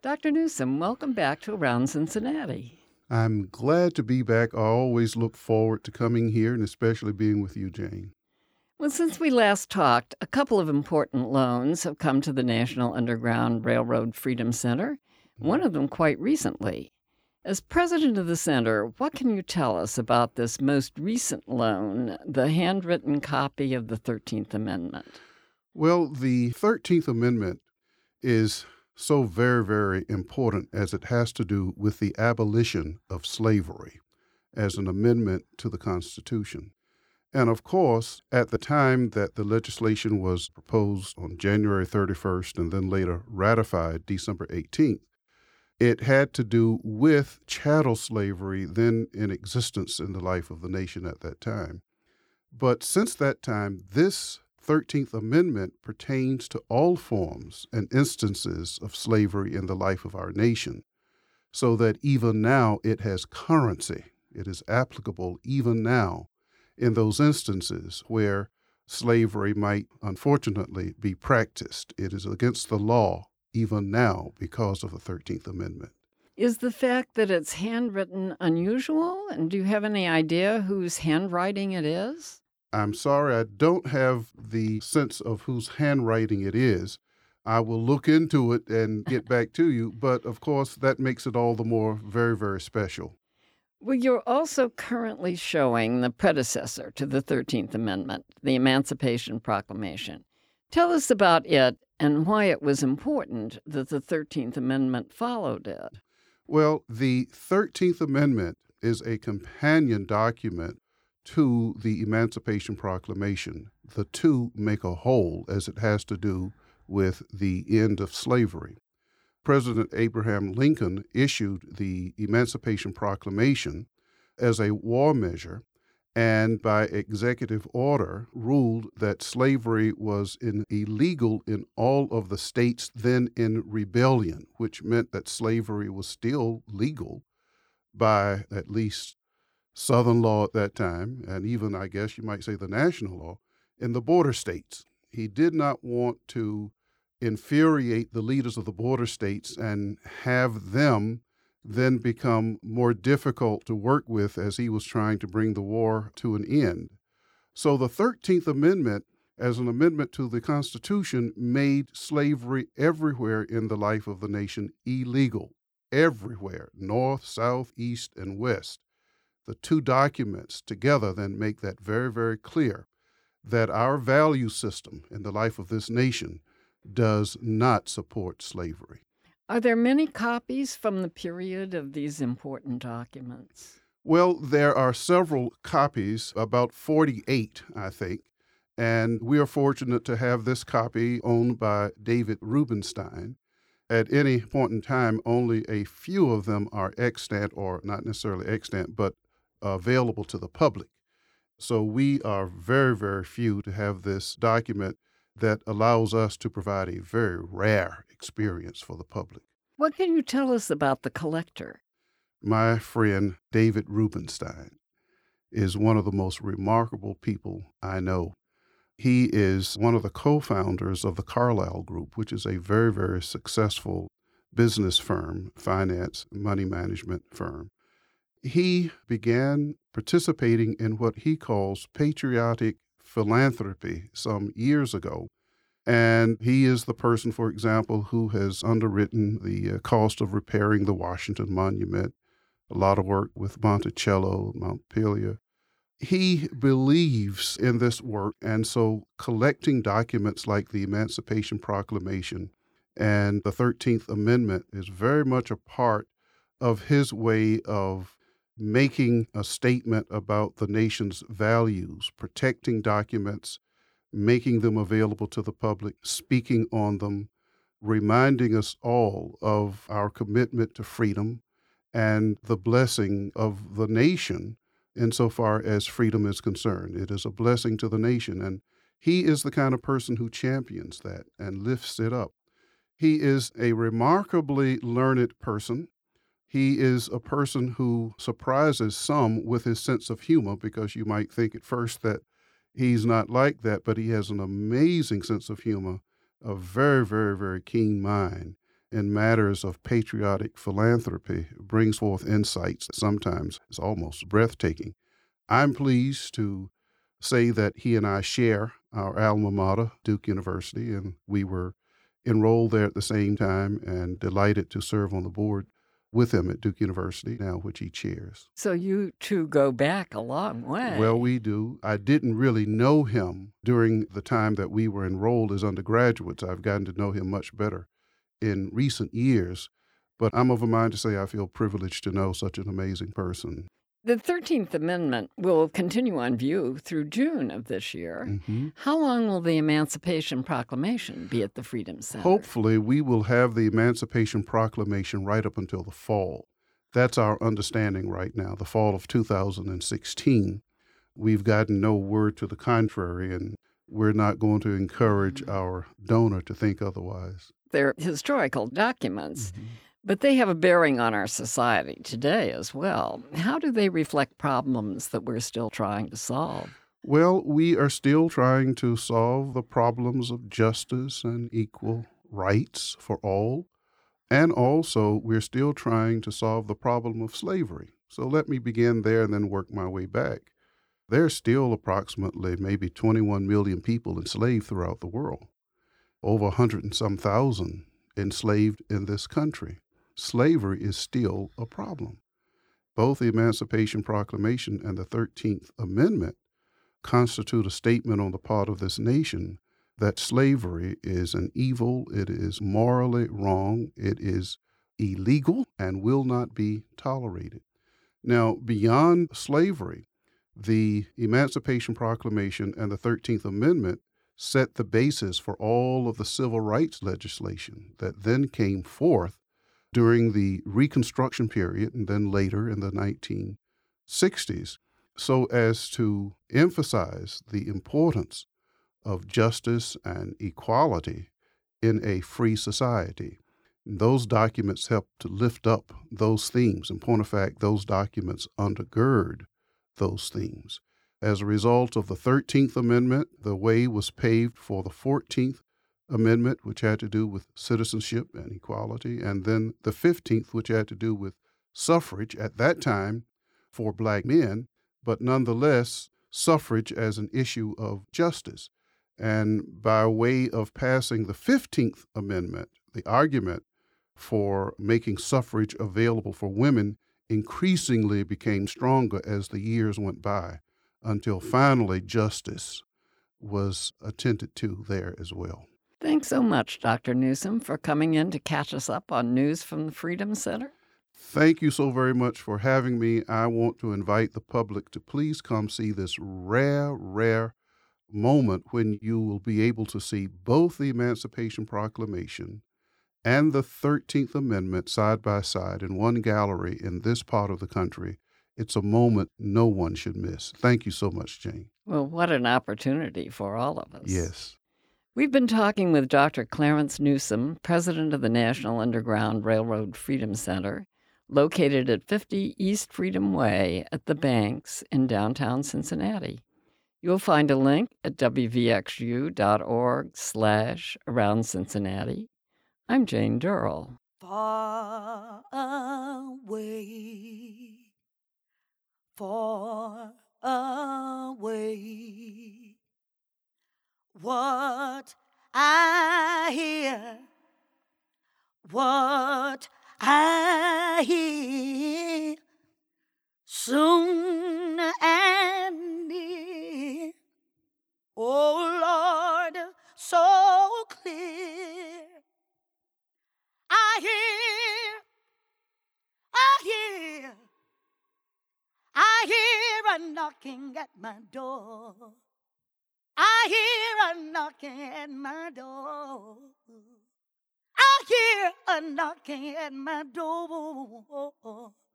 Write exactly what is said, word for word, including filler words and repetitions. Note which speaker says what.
Speaker 1: Doctor Newsom, welcome back to Around Cincinnati.
Speaker 2: I'm glad to be back. I always look forward to coming here and especially being with you, Jane.
Speaker 1: Well, since we last talked, a couple of important loans have come to the National Underground Railroad Freedom Center, one of them quite recently. As president of the center, what can you tell us about this most recent loan, the handwritten copy of the thirteenth Amendment?
Speaker 2: Well, the thirteenth Amendment is so very, very important as it has to do with the abolition of slavery as an amendment to the Constitution. And of course, at the time that the legislation was proposed on January thirty-first and then later ratified December eighteenth, it had to do with chattel slavery then in existence in the life of the nation at that time. But since that time, this thirteenth Amendment pertains to all forms and instances of slavery in the life of our nation, so that even now it has currency. It is applicable even now in those instances where slavery might unfortunately be practiced. It is against the law even now because of the thirteenth Amendment.
Speaker 1: Is the fact that it's handwritten unusual? And do you have any idea whose handwriting it is?
Speaker 2: I'm sorry, I don't have the sense of whose handwriting it is. I will look into it and get back to you, but of course that makes it all the more very, very special.
Speaker 1: Well, you're also currently showing the predecessor to the thirteenth Amendment, the Emancipation Proclamation. Tell us about it and why it was important that the thirteenth Amendment followed it.
Speaker 2: Well, the thirteenth Amendment is a companion document to the Emancipation Proclamation. The two make a whole as it has to do with the end of slavery. President Abraham Lincoln issued the Emancipation Proclamation as a war measure and by executive order ruled that slavery was in, illegal in all of the states then in rebellion, which meant that slavery was still legal by at least Southern law at that time, and even, I guess you might say, the national law, in the border states. He did not want to infuriate the leaders of the border states and have them then become more difficult to work with as he was trying to bring the war to an end. So the thirteenth Amendment, as an amendment to the Constitution, made slavery everywhere in the life of the nation illegal, everywhere, north, south, east, and west. The two documents together then make that very, very clear that our value system in the life of this nation does not support slavery.
Speaker 1: Are there many copies from the period of these important documents?
Speaker 2: Well, there are several copies, about forty-eight, I think, and we are fortunate to have this copy owned by David Rubenstein. At any point in time, only a few of them are extant, or not necessarily extant, but available to the public. So we are very, very few to have this document that allows us to provide a very rare experience for the public.
Speaker 1: What can you tell us about the collector?
Speaker 2: My friend David Rubenstein is one of the most remarkable people I know. He is one of the co-founders of the Carlyle Group, which is a very, very successful business firm, finance, money management firm. He began participating in what he calls patriotic philanthropy some years ago. And he is the person, for example, who has underwritten the uh, cost of repairing the Washington Monument, a lot of work with Monticello, Montpelier. He believes in this work, and so collecting documents like the Emancipation Proclamation and the thirteenth Amendment is very much a part of his way of making a statement about the nation's values, protecting documents, making them available to the public, speaking on them, reminding us all of our commitment to freedom and the blessing of the nation insofar as freedom is concerned. It is a blessing to the nation, and he is the kind of person who champions that and lifts it up. He is a remarkably learned person. He is a person who surprises some with his sense of humor, because you might think at first that he's not like that, but he has an amazing sense of humor, a very, very, very keen mind. in matters of patriotic philanthropy brings forth insights that sometimes is almost breathtaking. I'm pleased to say that he and I share our alma mater, Duke University, and we were enrolled there at the same time and delighted to serve on the board with him at Duke University, now which he chairs.
Speaker 1: So you two go back a long way.
Speaker 2: Well, we do. I didn't really know him during the time that we were enrolled as undergraduates. I've gotten to know him much better in recent years, but I'm of a mind to say I feel privileged to know such an amazing person.
Speaker 1: The thirteenth Amendment will continue on view through June of this year.
Speaker 2: Mm-hmm.
Speaker 1: How long will the Emancipation Proclamation be at the Freedom Center?
Speaker 2: Hopefully, we will have the Emancipation Proclamation right up until the fall. That's our understanding right now, the fall of two thousand sixteen. We've gotten no word to the contrary, and we're not going to encourage our donor to think otherwise.
Speaker 1: They're historical documents.
Speaker 2: Mm-hmm.
Speaker 1: But they have a bearing on our society today as well. How do they reflect problems that we're still trying to solve?
Speaker 2: Well, we are still trying to solve the problems of justice and equal rights for all. And also, we're still trying to solve the problem of slavery. So let me begin there and then work my way back. There's still approximately maybe twenty-one million people enslaved throughout the world, over a hundred and some thousand enslaved in this country. Slavery is still a problem. Both the Emancipation Proclamation and the thirteenth Amendment constitute a statement on the part of this nation that slavery is an evil, it is morally wrong, it is illegal, and will not be tolerated. Now, beyond slavery, the Emancipation Proclamation and the thirteenth Amendment set the basis for all of the civil rights legislation that then came forth during the Reconstruction period and then later in the nineteen sixties, so as to emphasize the importance of justice and equality in a free society. Those documents help to lift up those themes. In point of fact, those documents undergird those themes. As a result of the thirteenth Amendment, the way was paved for the fourteenth Amendment, which had to do with citizenship and equality, and then the fifteenth, which had to do with suffrage at that time for black men, but nonetheless suffrage as an issue of justice. And by way of passing the fifteenth Amendment, the argument for making suffrage available for women increasingly became stronger as the years went by, until finally justice was attended to there as well.
Speaker 1: Thanks so much, Doctor Newsome, for coming in to catch us up on news from the Freedom Center.
Speaker 2: Thank you so very much for having me. I want to invite the public to please come see this rare, rare moment when you will be able to see both the Emancipation Proclamation and the thirteenth Amendment side by side in one gallery in this part of the country. It's a moment no one should miss. Thank you so much, Jane.
Speaker 1: Well, what an opportunity for all of us.
Speaker 2: Yes.
Speaker 1: We've been talking with Doctor Clarence Newsome, president of the National Underground Railroad Freedom Center, located at fifty East Freedom Way at the Banks in downtown Cincinnati. You'll find a link at w v x u dot org slash around Cincinnati. I'm Jane Durrell.
Speaker 3: Far away, far away, what I hear, what I hear, soon and near, oh Lord, so clear. I hear, I hear, I hear a knocking at my door. I hear a knocking at my door. I hear a knocking at my door.